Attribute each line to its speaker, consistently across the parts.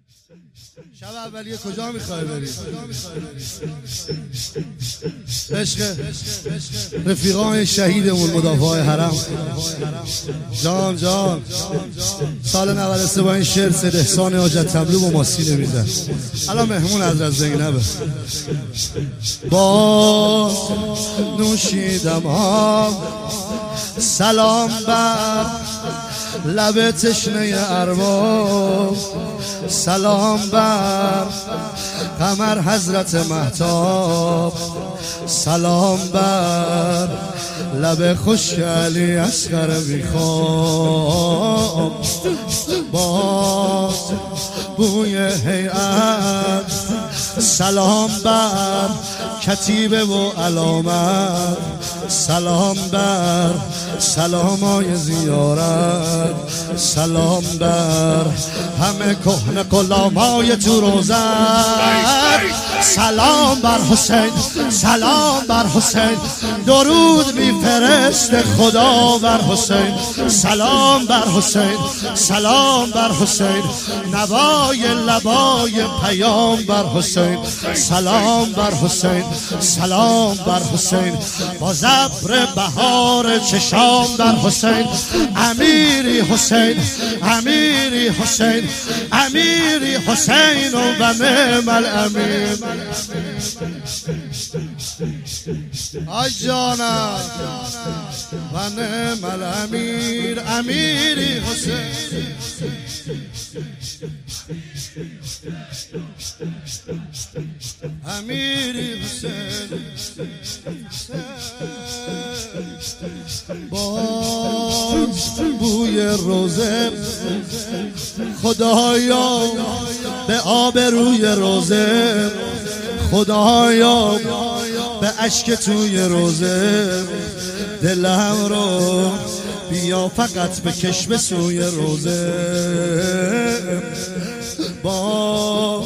Speaker 1: شب اولیه کجا میخوای بری؟ عشق رفیقان شهیدمون مدافع حرم جان سال 93 با این شعر سید احسان حاجت طبلو با ماسی نمیزن. الان مهمون حضرت زینبه. با نوشیدم سلام بر لب تشنه ارباب، سلام بر قمر حضرت مهتاب، سلام بر لب خشک علی اصغر بیخواب. باز بوی هیئت سلام بر کتیبه و علامت، سلام بر سلامای زیارت، سلام بر همه کهنه غلامای تو روزت، سلام بر حسین، سلام بر حسین، درود میفرست خدا بر حسین، سلام بر حسین، سلام بر حسین، نوای لبای پیام بر حسین، سلام بر حسین، سلام بر حسین، با زبر بهار چشام بر حسین، امیری حسین، امیری حسین، امیری حسین و نعم الامیر. آی جانم و نعم الامیر، امیری حسین. امیری حسین، باز بوی روزه خدایا به آب روی روزه، خدایا به اشک توی روزه، دلم رو بیا فقط بکش به سوی روزه. باز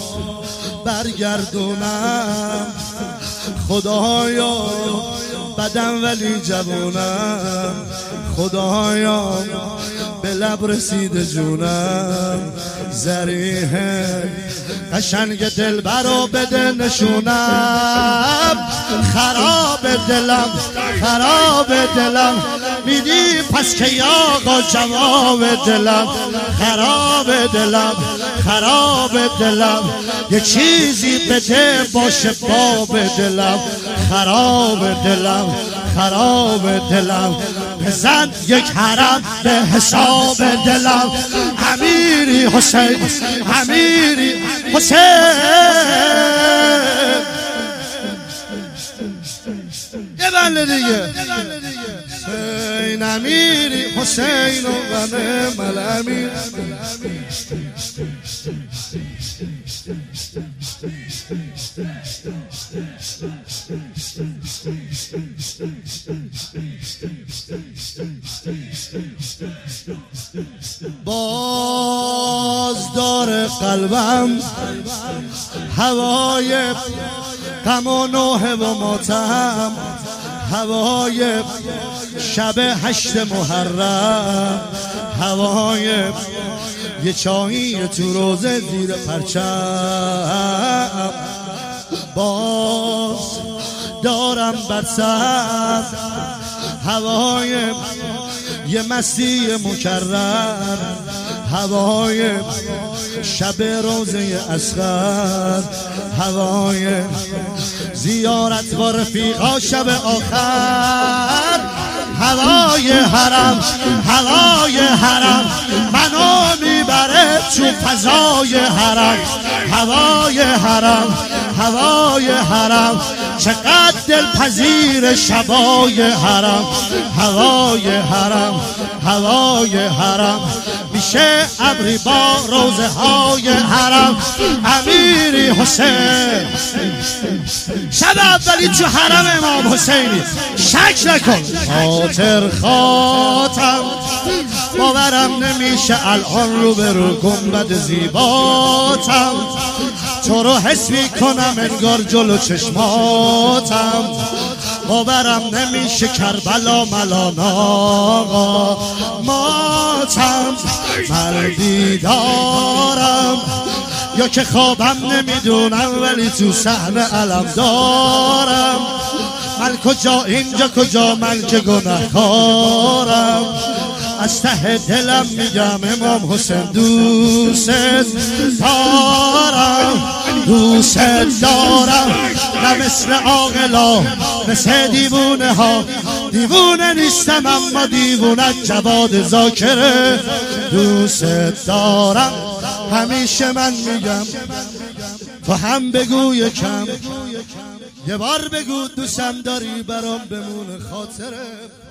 Speaker 1: برگردونم خدایا بدم ولی جوونم، خدایا به لب رسیده جونم، زریحه قشنگ دلبر رو بده نشونم، خراب دلم، خراب دلم، میدی پس که آقا جواب دلم، خراب دلم، خراب دلم، یه چیزی بده باشه باب دلم، خراب دلم، خراب دلم، بزن یک حرم به حساب دلم، امیری حسین، امیری حسین، یه بله دیگه، حسین امیری حسین و نعم الامیر. باز دار قلبم هوای غم و نوحه و ماتم، هوای شب 8 محرم، هوای یه چایی تو روزه زیر پرچم. باز دارم بر سر هوای یه مستی مکرر، هوای شب روزه اصغر، هوای زیارت و رفیقا شب آخر، هوای حرم، هوای حرم منو میبره تو فضای حرم، هوای حرم، هوای حرم چقدر دلپذیر شبای حرم، هوای حرم، هوای حرم میشه ابری با روزه های حرم، امیری حسین. شب اولی تو حرم امام حسینی شک نکن، خاطر خاطر باورم نمیشه الان رو به رو گنبد زیباتم، تو رو حس میکنم انگار جلو چشماتم، باورم نمیشه کربلا ملان آقا ماتم، مردی دارم یا که خوابم نمیدونم ولی تو صحنه علم دارم. من کجا اینجا کجا من که گناهکارم. از ته دلم میگم امام حسین دوست دارم دوست دارم. نه مثل عاقلا مثل دیوونه ها دیوونه نیستم اما دیوونه جواد ذاکره دوست دارم. همیشه من میگم تو هم بگو یکم یه بار بگو دوستم داری برام بمونه خاطره.